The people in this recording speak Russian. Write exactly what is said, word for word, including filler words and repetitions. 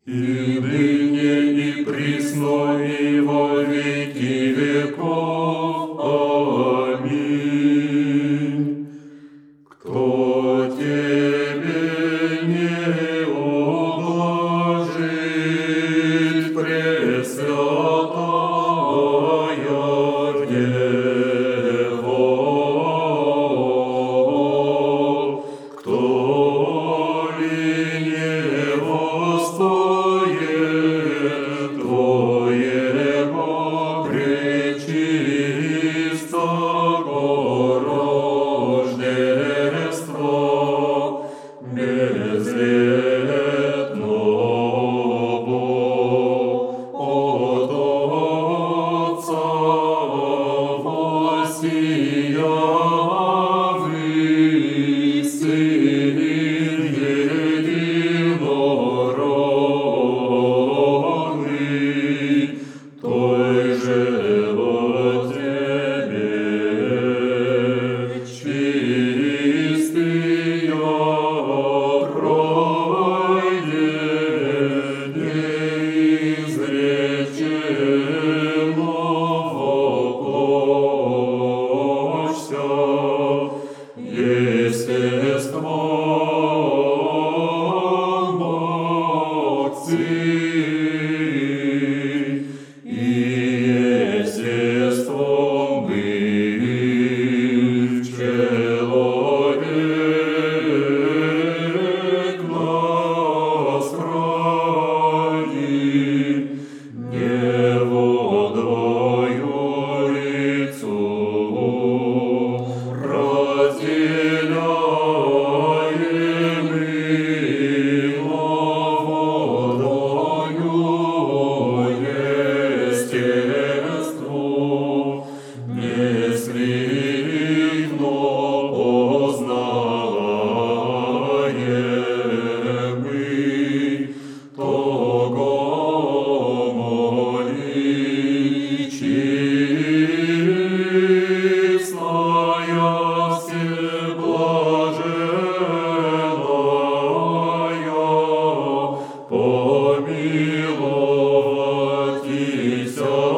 И ныне, и присно, и во веки веков. Аминь. Кто тебе не ублажит, Пресвятая Дева? Кто ли не востоит Твоего пречистого Рождества безлетного от Отца воссиявший Сын единородный, той же во Тебе чистый пройдет неизреченно воплощся, естеством Отцы и естеством быв человек нас храни, не во двою лицу разделяемый, но водою естество неслитно познаемый, того моли честная всеблаженная, помиловатися